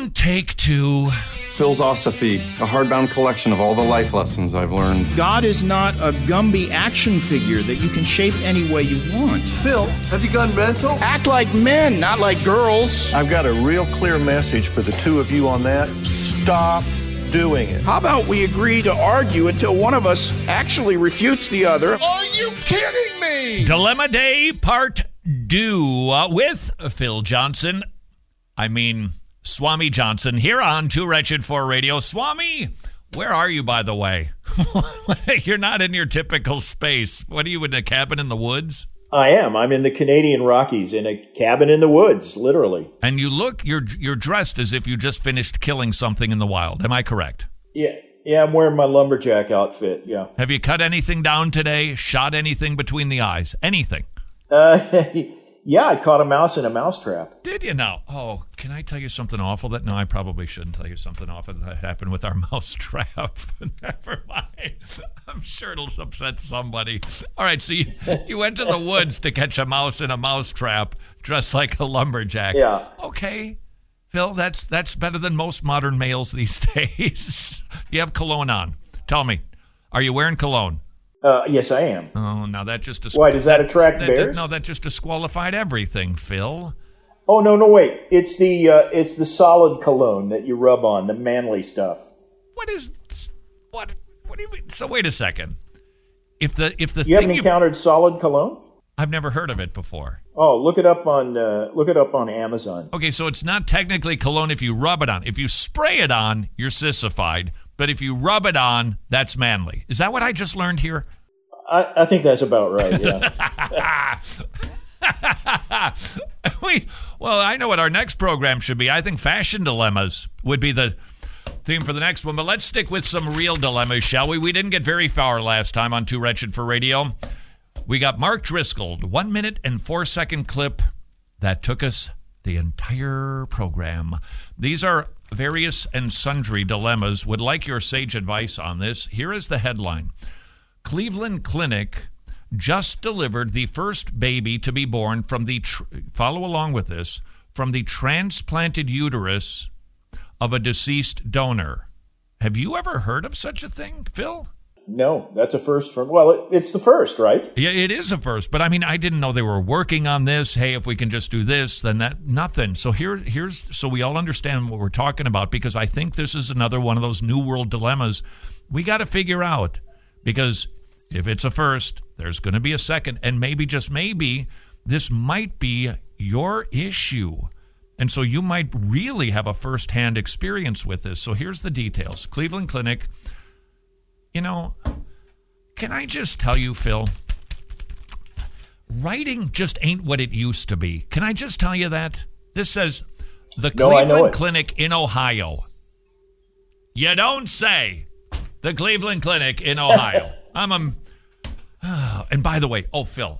And take two. Philosophy, a hardbound collection of all the life lessons I've learned. God is not a Gumby action figure that you can shape any way you want. Phil, have you gone mental? Act like men, not like girls. I've got a real clear message for the two of you on that. Stop doing it. How about we agree to argue until one of us actually refutes the other? Are you kidding me? Dilemma Day Part 2 with Phil Johnson. Swami Johnson here on Too Wretched for Radio. Swami, where are you, by the way? You're not in your typical space. What are you, in a cabin in the woods? I am. I'm in the Canadian Rockies in a cabin in the woods, literally. And you're dressed as if you just finished killing something in the wild. Am I correct? Yeah, I'm wearing my lumberjack outfit, yeah. Have you cut anything down today? Shot anything between the eyes? Anything? Yeah, I caught a mouse in a mousetrap. Did you now? Oh, can I tell you something awful? No, I probably shouldn't tell you something awful that happened with our mousetrap. Never mind. I'm sure it'll upset somebody. All right, so you went to the woods to catch a mouse in a mousetrap dressed like a lumberjack. Yeah. Okay, Phil, that's better than most modern males these days. You have cologne on. Tell me, are you wearing cologne? Yes, I am. Oh, now that just... Why, does that attract bears? No, that just disqualified everything, Phil. Oh, no, wait. It's the solid cologne that you rub on, the manly stuff. What do you mean? So wait a second. If the you haven't encountered solid cologne? I've never heard of it before. Oh, look it up on Amazon. Okay, so it's not technically cologne if you rub it on. If you spray it on, you're sissified. But if you rub it on, that's manly. Is that what I just learned here? I think that's about right, yeah. Well, I know what our next program should be. I think fashion dilemmas would be the theme for the next one. But let's stick with some real dilemmas, shall we? We didn't get very far last time on Too Wretched for Radio. We got Mark Driscoll, 1 minute and 4 second clip that took us the entire program. These are various and sundry dilemmas. Would like your sage advice on this. Here is the headline. Cleveland Clinic just delivered the first baby to be born from the, follow along with this, from the transplanted uterus of a deceased donor. Have you ever heard of such a thing, Phil? No, that's a first it's the first, right? Yeah, it is a first, but I didn't know they were working on this. Hey, if we can just do this, then that, nothing. So here's so we all understand what we're talking about, because I think this is another one of those new world dilemmas we got to figure out, because if it's a first, there's going to be a second, and maybe, just maybe, this might be your issue. And so you might really have a first-hand experience with this. So here's the details. Cleveland Clinic. Can I just tell you, Phil, writing just ain't what it used to be. Can I just tell you that? This says, the Cleveland Clinic in Ohio. You don't say. The Cleveland Clinic in Ohio. And by the way, Phil.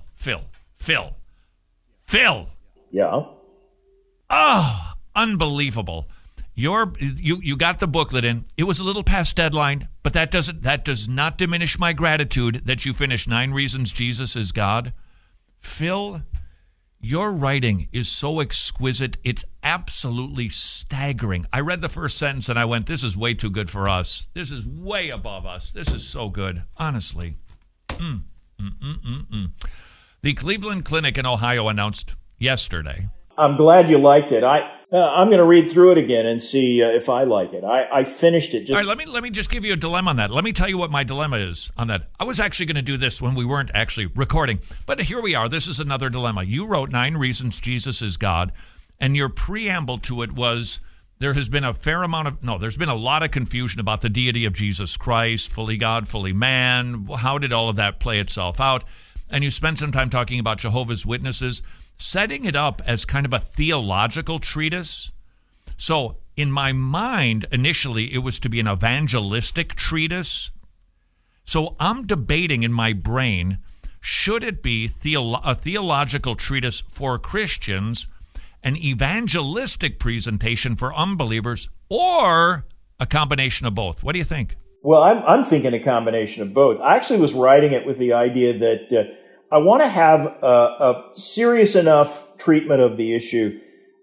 Yeah. Oh, unbelievable. You got the booklet in. It was a little past deadline, but that does not diminish my gratitude that you finished 9 Reasons Jesus is God. Phil, your writing is so exquisite. It's absolutely staggering. I read the first sentence and I went, this is way too good for us. This is way above us. This is so good, honestly. The Cleveland Clinic in Ohio announced yesterday. I'm glad you liked it. I'm going to read through it again and see if I like it. I finished it. All right, let me just give you a dilemma on that. Let me tell you what my dilemma is on that. I was actually going to do this when we weren't actually recording, but here we are. This is another dilemma. You wrote 9 Reasons Jesus is God, and your preamble to it was, there's been a lot of confusion about the deity of Jesus Christ, fully God, fully man. How did all of that play itself out? And you spent some time talking about Jehovah's Witnesses, setting it up as kind of a theological treatise. So in my mind, initially, it was to be an evangelistic treatise. So I'm debating in my brain, should it be a theological treatise for Christians, an evangelistic presentation for unbelievers, or a combination of both? What do you think? Well, I'm thinking a combination of both. I actually was writing it with the idea that I want to have a serious enough treatment of the issue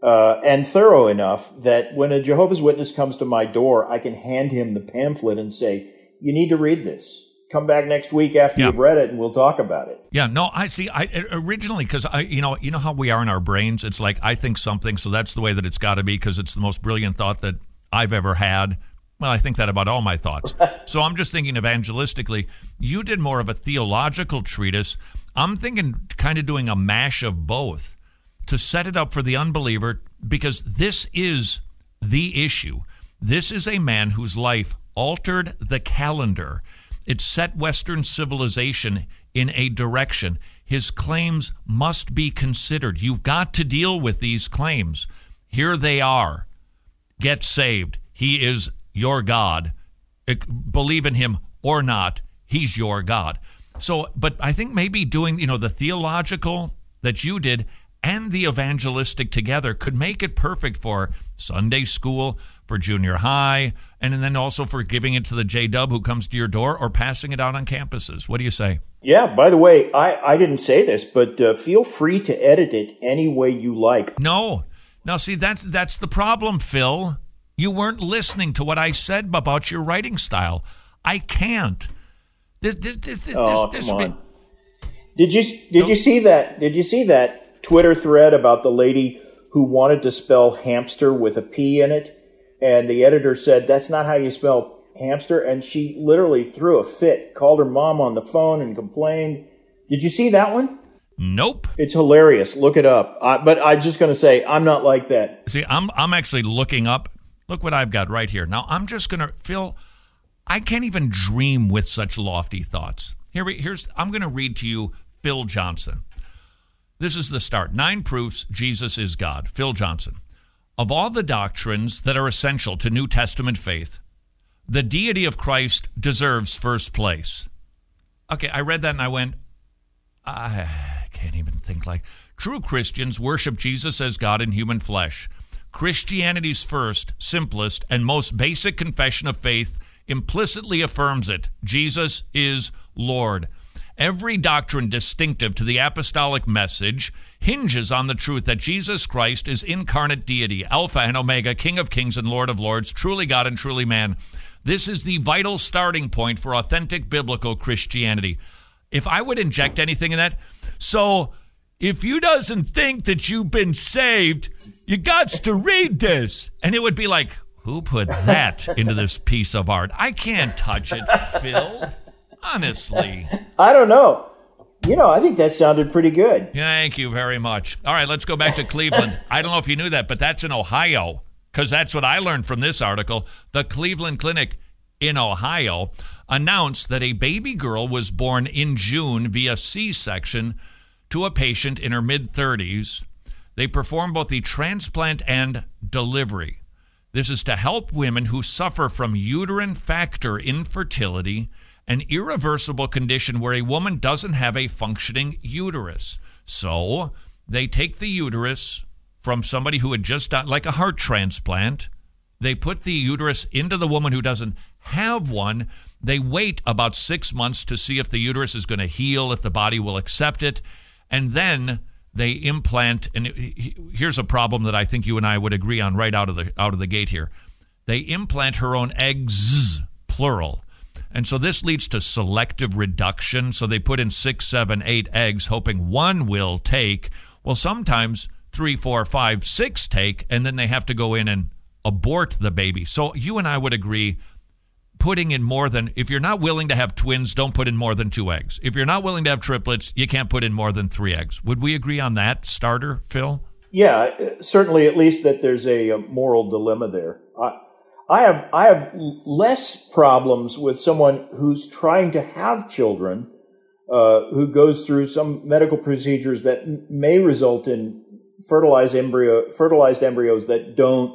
and thorough enough that when a Jehovah's Witness comes to my door, I can hand him the pamphlet and say, you need to read this. Come back next week after you've read it, and we'll talk about it. Yeah, no, I see. I originally, because you know how we are in our brains. It's like I think something, so that's the way that it's got to be, because it's the most brilliant thought that I've ever had. Well, I think that about all my thoughts. So I'm just thinking evangelistically. You did more of a theological treatise. I'm thinking kind of doing a mash of both to set it up for the unbeliever, because this is the issue. This is a man whose life altered the calendar. It set Western civilization in a direction. His claims must be considered. You've got to deal with these claims. Here they are. Get saved. He is your God. Believe in him or not, he's your God. So, but I think maybe doing, the theological that you did and the evangelistic together could make it perfect for Sunday school, for junior high, and then also for giving it to the J-Dub who comes to your door, or passing it out on campuses. What do you say? Yeah, by the way, I didn't say this, but feel free to edit it any way you like. No. Now, see, that's the problem, Phil. You weren't listening to what I said about your writing style. I can't. Come on. Did you see that? Did you see that Twitter thread about the lady who wanted to spell hamster with a P in it? And the editor said, that's not how you spell hamster. And she literally threw a fit, called her mom on the phone and complained. Did you see that one? Nope. It's hilarious. Look it up. But I'm just going to say, I'm not like that. See, I'm actually looking up. Look what I've got right here. Now, I'm just going to, Phil, I can't even dream with such lofty thoughts. I'm going to read to you Phil Johnson. This is the start. 9 proofs Jesus is God. Phil Johnson. Of all the doctrines that are essential to New Testament faith, the deity of Christ deserves first place. Okay, I read that and I went, I can't even think like. True Christians worship Jesus as God in human flesh. Christianity's first, simplest, and most basic confession of faith implicitly affirms it. Jesus is Lord. Every doctrine distinctive to the apostolic message hinges on the truth that Jesus Christ is incarnate deity, Alpha and Omega, King of kings and Lord of lords, truly God and truly man. This is the vital starting point for authentic biblical Christianity. If I would inject anything in that, so if you doesn't think that you've been saved, you got to read this. And it would be like, who put that into this piece of art? I can't touch it, Phil. Honestly. I don't know. I think that sounded pretty good. Thank you very much. All right, let's go back to Cleveland. I don't know if you knew that, but that's in Ohio, because that's what I learned from this article. The Cleveland Clinic in Ohio announced that a baby girl was born in June via C-section to a patient in her mid-30s. They performed both the transplant and delivery. This is to help women who suffer from uterine factor infertility, an irreversible condition where a woman doesn't have a functioning uterus. So they take the uterus from somebody who had just done, like a heart transplant. They put the uterus into the woman who doesn't have one. They wait about 6 months to see if the uterus is going to heal, if the body will accept it. And then they implant, and here's a problem that I think you and I would agree on right out of the gate here. They implant her own eggs, plural. And so this leads to selective reduction. So they put in 6, 7, 8 eggs, hoping one will take. Well, sometimes 3, 4, 5, 6 take, and then they have to go in and abort the baby. So you and I would agree, putting in more than, if you're not willing to have twins, don't put in more than 2 eggs. If you're not willing to have triplets, you can't put in more than 3 eggs. Would we agree on that starter, Phil? Yeah, certainly, at least that there's a moral dilemma there. I have less problems with someone who's trying to have children, who goes through some medical procedures that may result in fertilized embryos that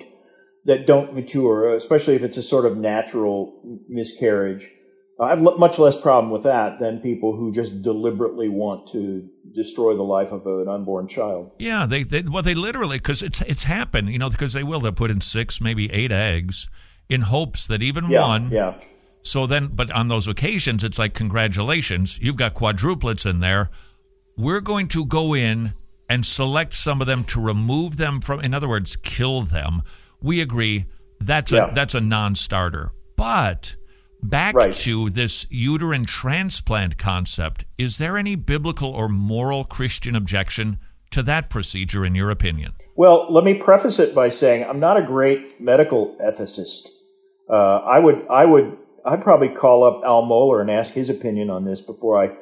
don't mature, especially if it's a sort of natural miscarriage. I have much less problem with that than people who just deliberately want to destroy the life of an unborn child. Yeah, they literally, because it's happened, because they'll put in 6, maybe 8 eggs in hopes that even one. Yeah. So then, but on those occasions, it's like, congratulations, you've got quadruplets in there. We're going to go in and select some of them to remove them from, in other words, kill them, we agree that's a non-starter. But back to this uterine transplant concept, is there any biblical or moral Christian objection to that procedure, in your opinion? Well, let me preface it by saying I'm not a great medical ethicist. I'd probably call up Al Mohler and ask his opinion on this before I,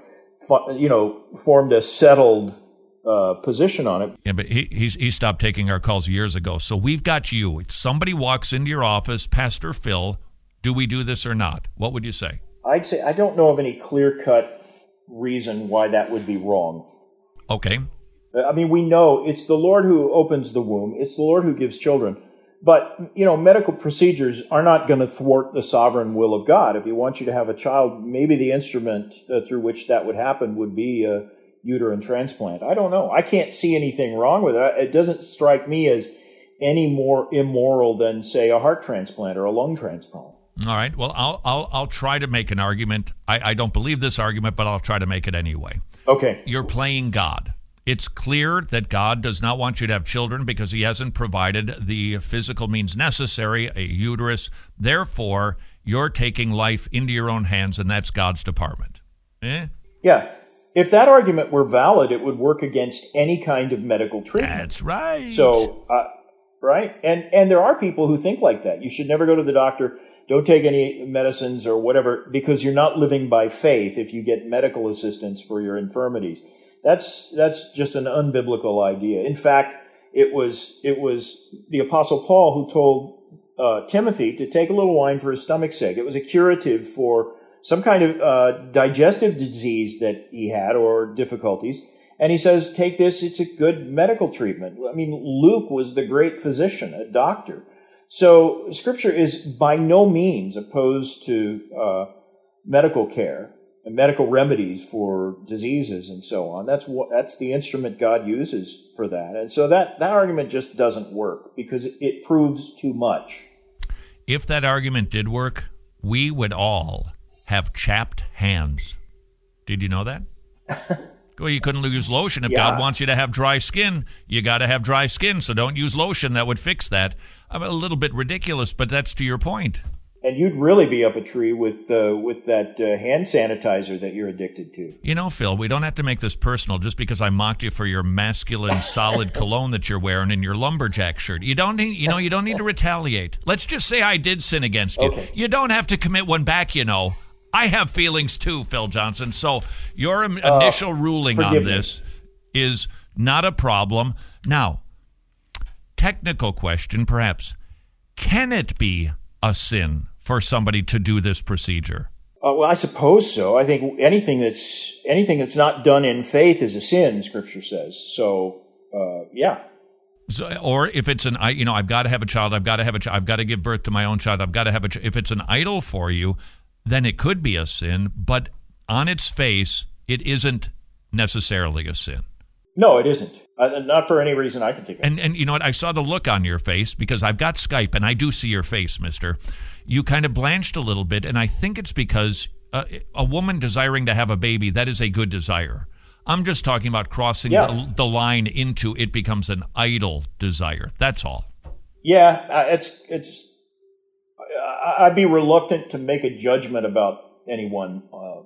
formed a settled position on it. Yeah, but he stopped taking our calls years ago. So we've got you. If somebody walks into your office, Pastor Phil, do we do this or not? What would you say? I'd say I don't know of any clear-cut reason why that would be wrong. Okay. I mean, we know it's the Lord who opens the womb. It's the Lord who gives children. But, medical procedures are not going to thwart the sovereign will of God. If He wants you to have a child, maybe the instrument through which that would happen would be a uterine transplant. I don't know. I can't see anything wrong with it. It doesn't strike me as any more immoral than, say, a heart transplant or a lung transplant. All right. Well, I'll try to make an argument. I don't believe this argument, but I'll try to make it anyway. Okay. You're playing God. It's clear that God does not want you to have children because He hasn't provided the physical means necessary, a uterus. Therefore, you're taking life into your own hands, and that's God's department. Yeah. If that argument were valid, it would work against any kind of medical treatment. That's right. So, right? And there are people who think like that. You should never go to the doctor. Don't take any medicines or whatever because you're not living by faith if you get medical assistance for your infirmities. That's just an unbiblical idea. In fact, it was the Apostle Paul who told Timothy to take a little wine for his stomach's sake. It was a curative for some kind of digestive disease that he had or difficulties. And he says, take this, it's a good medical treatment. I mean, Luke was the great physician, a doctor. So Scripture is by no means opposed to medical care and medical remedies for diseases and so on. That's the instrument God uses for that. And so that argument just doesn't work because it proves too much. If that argument did work, we would all have chapped hands. Did you know that? Well, you couldn't use lotion. If God wants you to have dry skin, you got to have dry skin, so don't use lotion. That would fix that. I'm a little bit ridiculous, but that's to your point. And you'd really be up a tree with that hand sanitizer that you're addicted to. You know, Phil, we don't have to make this personal just because I mocked you for your masculine, solid cologne that you're wearing in your lumberjack shirt. You don't need to retaliate. Let's just say I did sin against you. Okay. You don't have to commit one back, I have feelings too, Phil Johnson. So your initial ruling on this is not a problem. Now, technical question, perhaps. Can it be a sin for somebody to do this procedure? Well, I suppose so. I think anything that's not done in faith is a sin, Scripture says. So, yeah. So, or if it's I've got to have a child, I've got to give birth to my own child, I've got to have if it's an idol for you, then it could be a sin, but on its face, it isn't necessarily a sin. No, it isn't. Not for any reason I can think of. And you know what? I saw the look on your face because I've got Skype, and I do see your face, mister. You kind of blanched a little bit, and I think it's because a woman desiring to have a baby, that is a good desire. I'm just talking about crossing the line into it becomes an idol desire. That's all. Yeah, it's. I'd be reluctant to make a judgment about anyone,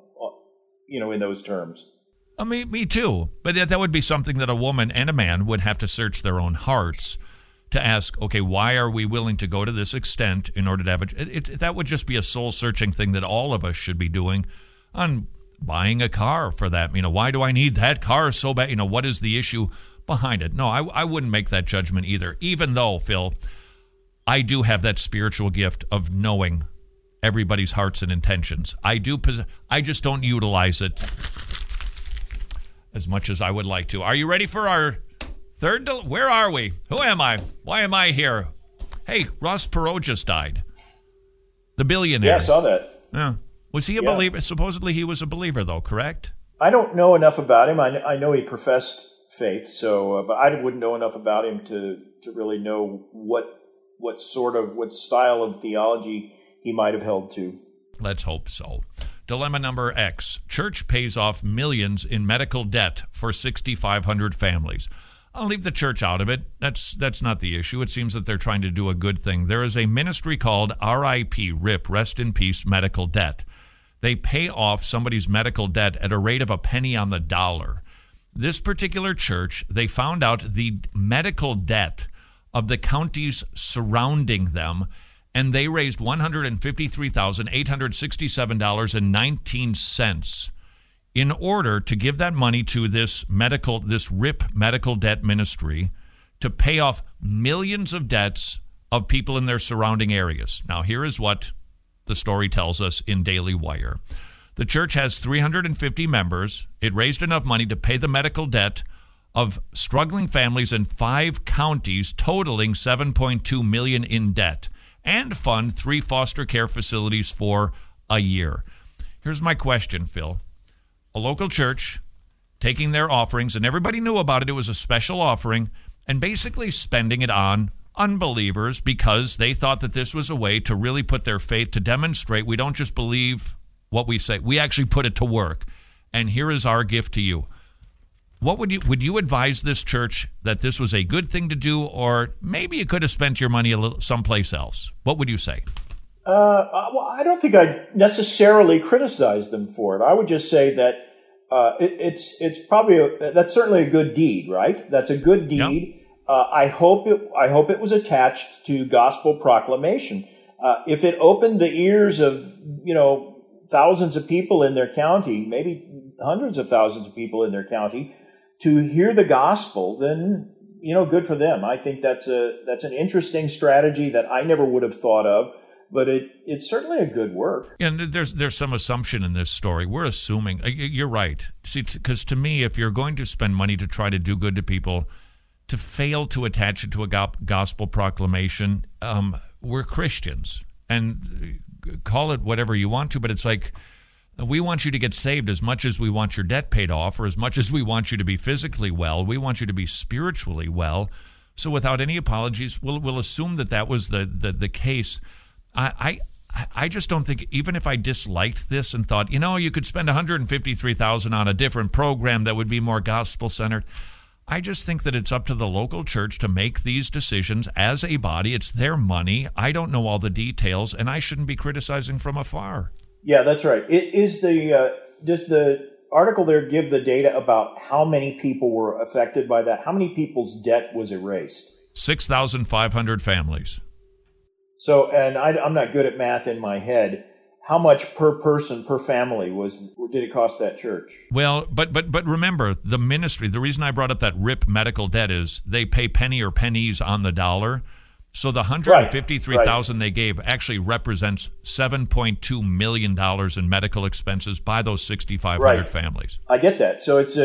in those terms. Me too. But that would be something that a woman and a man would have to search their own hearts to ask, okay, why are we willing to go to this extent in order to have that would just be a soul-searching thing that all of us should be doing on buying a car for that. Why do I need that car so bad? What is the issue behind it? No, I wouldn't make that judgment either, even though, Phil, I do have that spiritual gift of knowing everybody's hearts and intentions. I just don't utilize it as much as I would like to. Are you ready for our third? Where are we? Who am I? Why am I here? Hey, Ross Perot just died. The billionaire. Yeah, I saw that. Yeah. Was he a believer? Supposedly he was a believer, though, correct? I don't know enough about him. I know he professed faith, so but I wouldn't know enough about him to really know what style of theology he might have held to. Let's hope so. Dilemma number X. Church pays off millions in medical debt for 6,500 families. I'll leave the church out of it. That's not the issue. It seems that they're trying to do a good thing. There is a ministry called RIP, Rest in Peace Medical Debt. They pay off somebody's medical debt at a rate of a penny on the dollar. This particular church, they found out the medical debt of the counties surrounding them, and they raised $153,867.19 in order to give that money to this RIP medical debt ministry to pay off millions of debts of people in their surrounding areas. Now, here is what the story tells us in Daily Wire. The church has 350 members. It raised enough money to pay the medical debt of struggling families in 5 counties, totaling $7.2 million in debt, and fund 3 foster care facilities for a year. Here's my question, Phil. A local church taking their offerings, and everybody knew about it. It was a special offering, and basically spending it on unbelievers because they thought that this was a way to really put their faith, to demonstrate we don't just believe what we say, we actually put it to work. And here is our gift to you. What would you advise this church that this was a good thing to do, or maybe you could have spent your money a little someplace else? What would you say? Well, I don't think I'd necessarily criticize them for it. I would just say that it's probably that's certainly a good deed, right? That's a good deed. Yep. I hope it was attached to gospel proclamation. If it opened the ears of thousands of people in their county, maybe hundreds of thousands of people in their county, to hear the gospel, then good for them. I think that's an interesting strategy that I never would have thought of. But it's certainly a good work. And there's some assumption in this story. We're assuming, you're right. See, because to me, if you're going to spend money to try to do good to people, to fail to attach it to a gospel proclamation, we're Christians. And call it whatever you want to, but it's like, we want you to get saved as much as we want your debt paid off, or as much as we want you to be physically well. We want you to be spiritually well. So without any apologies, we'll assume that was the case. I just don't think, even if I disliked this and thought, you could spend $153,000 on a different program that would be more gospel-centered, I just think that it's up to the local church to make these decisions as a body. It's their money. I don't know all the details, and I shouldn't be criticizing from afar. Yeah, that's right. Does the article there give the data about how many people were affected by that? How many people's debt was erased? 6,500 families. So, and I'm not good at math in my head. How much per person, per family did it cost that church? Well, but remember, the ministry, the reason I brought up that RIP medical debt is they pay penny or pennies on the dollar. So the $153,000 they gave actually represents $7.2 million in medical expenses by those 6,500 families. I get that. So it's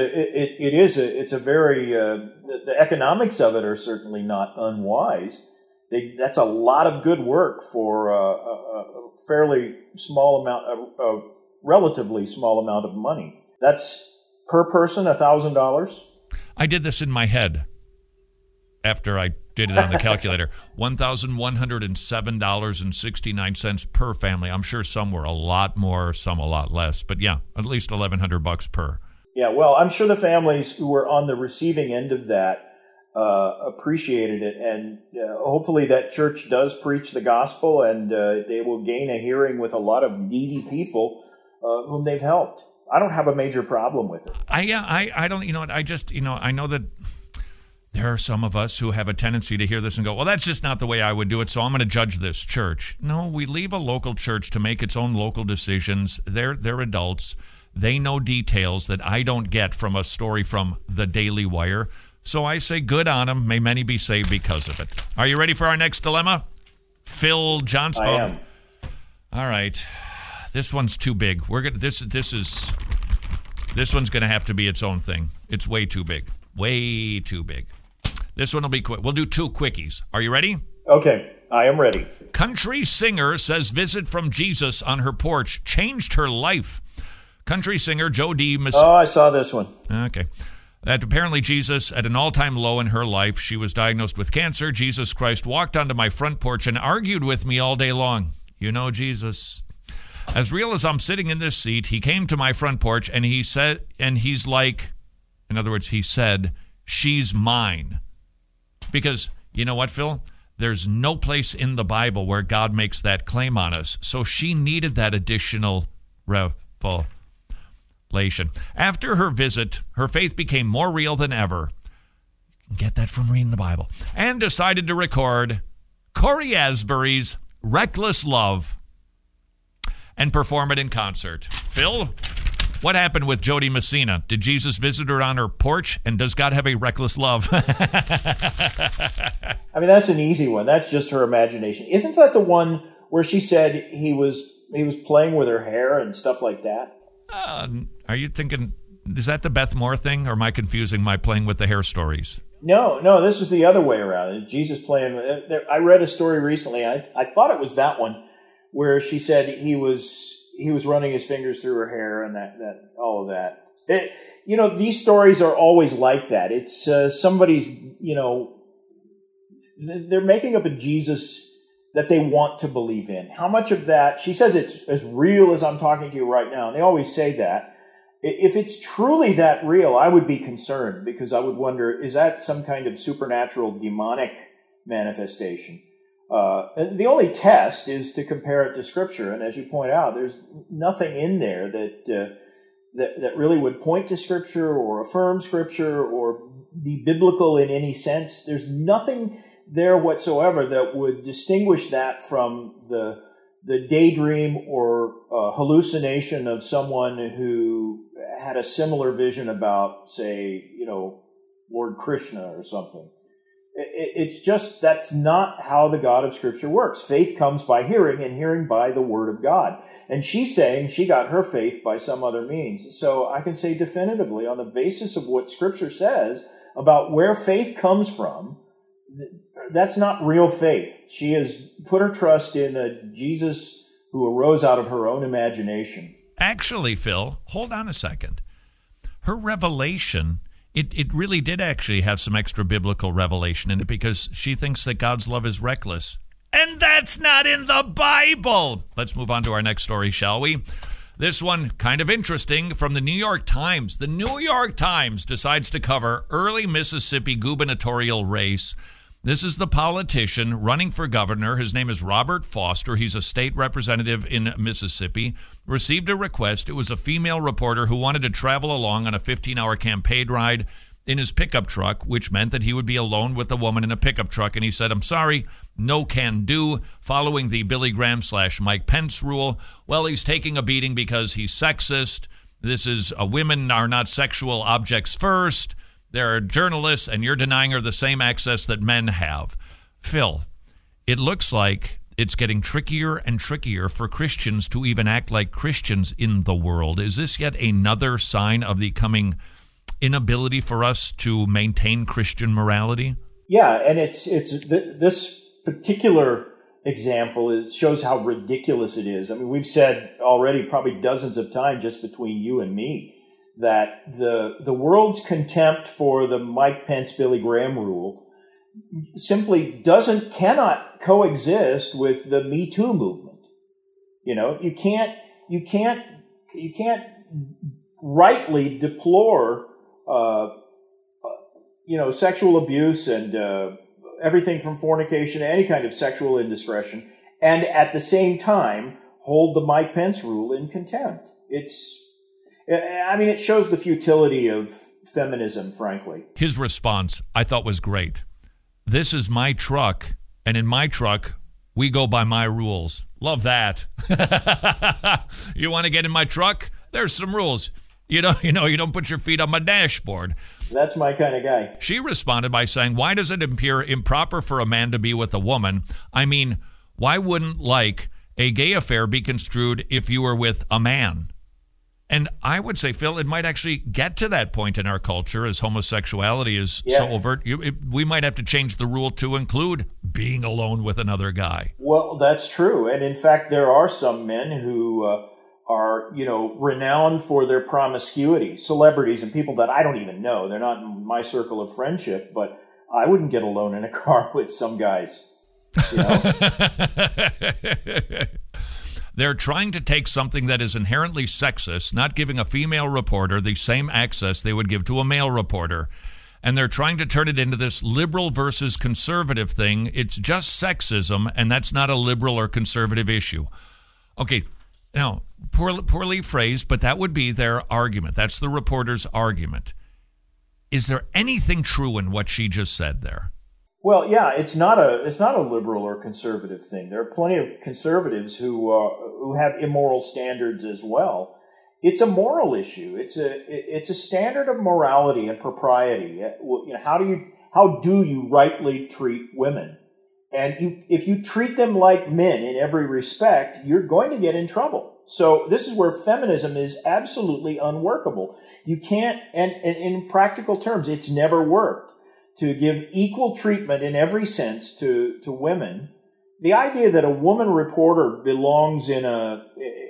a very the economics of it are certainly not unwise. That's a lot of good work for a fairly small amount, a relatively small amount of money. That's per person $1,000. I did this in my head after I did it on the calculator. $1,107.69 per family. I'm sure some were a lot more, some a lot less, but yeah, at least $1,100 per. Yeah, well, I'm sure the families who were on the receiving end of that appreciated it, and hopefully that church does preach the gospel, and they will gain a hearing with a lot of needy people whom they've helped. I don't have a major problem with it. I don't, I know that there are some of us who have a tendency to hear this and go, well, that's just not the way I would do it, so I'm going to judge this church. No, we leave a local church to make its own local decisions. They're adults. They know details that I don't get from a story from the Daily Wire. So I say good on them. May many be saved because of it. Are you ready for our next dilemma? Phil Johnson. I am. All right. This one's too big. This one's going to have to be its own thing. It's way too big. Way too big. This one will be quick. We'll do 2 quickies. Are you ready? Okay, I am ready. Country singer says visit from Jesus on her porch changed her life. Country singer Joe D. I saw this one. Okay. That apparently Jesus, at an all-time low in her life, she was diagnosed with cancer. Jesus Christ walked onto my front porch and argued with me all day long. You know, Jesus. As real as I'm sitting in this seat, he came to my front porch and he said, in other words, he said, she's mine. Because you know what, Phil? There's no place in the Bible where God makes that claim on us. So she needed that additional revelation. After her visit, her faith became more real than ever. You can get that from reading the Bible. And decided to record Cory Asbury's Reckless Love and perform it in concert. Phil, what happened with Jody Messina? Did Jesus visit her on her porch? And does God have a reckless love? I mean, that's an easy one. That's just her imagination. Isn't that the one where she said he was playing with her hair and stuff like that? Are you thinking, is that the Beth Moore thing? Or am I confusing my playing with the hair stories? No, this was the other way around. Jesus playing with it. I read a story recently. I thought it was that one where she said he was running his fingers through her hair and that all of that. These stories are always like that. It's somebody's, they're making up a Jesus that they want to believe in. How much of that, she says it's as real as I'm talking to you right now. And they always say that. If it's truly that real, I would be concerned because I would wonder, is that some kind of supernatural demonic manifestation? And the only test is to compare it to Scripture. And as you point out, there's nothing in there that really would point to Scripture or affirm Scripture or be biblical in any sense. There's nothing there whatsoever that would distinguish that from the daydream or hallucination of someone who had a similar vision about, say, Lord Krishna or something. It's just, that's not how the God of Scripture works. Faith comes by hearing, and hearing by the Word of God. And she's saying she got her faith by some other means. So I can say definitively, on the basis of what Scripture says about where faith comes from, that's not real faith. She has put her trust in a Jesus who arose out of her own imagination. Actually, Phil, hold on a second. Her revelation, it really did actually have some extra biblical revelation in it because she thinks that God's love is reckless. And that's not in the Bible. Let's move on to our next story, shall we? This one, kind of interesting, from the New York Times. The New York Times decides to cover early Mississippi gubernatorial race. This is the politician running for governor. His name is Robert Foster. He's a state representative in Mississippi. Received a request. It was a female reporter who wanted to travel along on a 15-hour campaign ride in his pickup truck, which meant that he would be alone with a woman in a pickup truck. And he said, I'm sorry, no can do, following the Billy Graham / Mike Pence rule. Well, he's taking a beating because he's sexist. This is women are not sexual objects first. There are journalists, and you're denying her the same access that men have. Phil, it looks like it's getting trickier and trickier for Christians to even act like Christians in the world. Is this yet another sign of the coming inability for us to maintain Christian morality? Yeah, and it's this particular example shows how ridiculous it is. I mean, we've said already probably dozens of times just between you and me that the world's contempt for the Mike Pence, Billy Graham rule simply cannot coexist with the Me Too movement. You can't rightly deplore, sexual abuse and everything from fornication to any kind of sexual indiscretion, and at the same time hold the Mike Pence rule in contempt. It shows the futility of feminism, frankly. His response, I thought, was great. This is my truck, and in my truck, we go by my rules. Love that. You want to get in my truck? There's some rules. You don't put your feet on my dashboard. That's my kind of guy. She responded by saying, why does it appear improper for a man to be with a woman? I mean, why wouldn't a gay affair be construed if you were with a man? And I would say, Phil, it might actually get to that point in our culture as homosexuality is so overt. We might have to change the rule to include being alone with another guy. Well, that's true. And in fact, there are some men who are, renowned for their promiscuity, celebrities and people that I don't even know. They're not in my circle of friendship, but I wouldn't get alone in a car with some guys. They're trying to take something that is inherently sexist, not giving a female reporter the same access they would give to a male reporter, and they're trying to turn it into this liberal versus conservative thing. It's just sexism, and that's not a liberal or conservative issue. Okay, now, poorly phrased, but that would be their argument. That's the reporter's argument. Is there anything true in what she just said there? Well, yeah, it's not a liberal or conservative thing. There are plenty of conservatives who have immoral standards as well. It's a moral issue. It's a standard of morality and propriety. You know, how do you rightly treat women? And if you treat them like men in every respect, you're going to get in trouble. So this is where feminism is absolutely unworkable. You can't, and in practical terms, it's never worked. To give equal treatment in every sense to women. The idea that a woman reporter belongs in the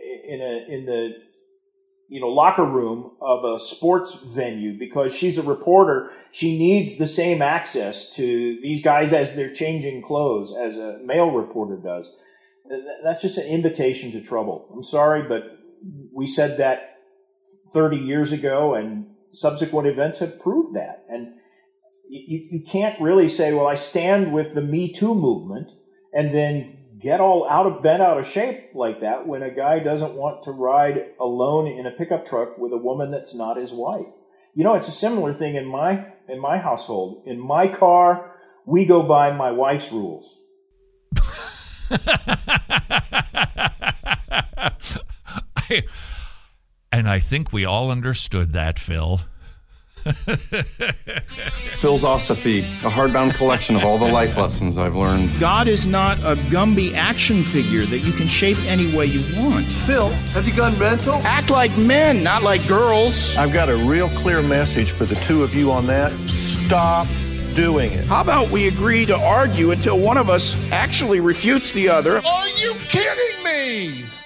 locker room of a sports venue because she's a reporter, she needs the same access to these guys as they're changing clothes as a male reporter does. That's just an invitation to trouble. I'm sorry, but we said that 30 years ago, and subsequent events have proved that. And you can't really say, well, I stand with the Me Too movement, and then get all bent out of shape like that when a guy doesn't want to ride alone in a pickup truck with a woman that's not his wife. You know, it's a similar thing in my household. In my car, we go by my wife's rules. And I think we all understood that, Phil. Philosophy, a hardbound collection of all the life lessons I've learned. God is not a Gumby action figure that you can shape any way you want. Phil, have you gone mental? Act like men, not like girls. I've got a real clear message for the two of you on that. Stop doing it. How about we agree to argue until one of us actually refutes the other? Are you kidding me?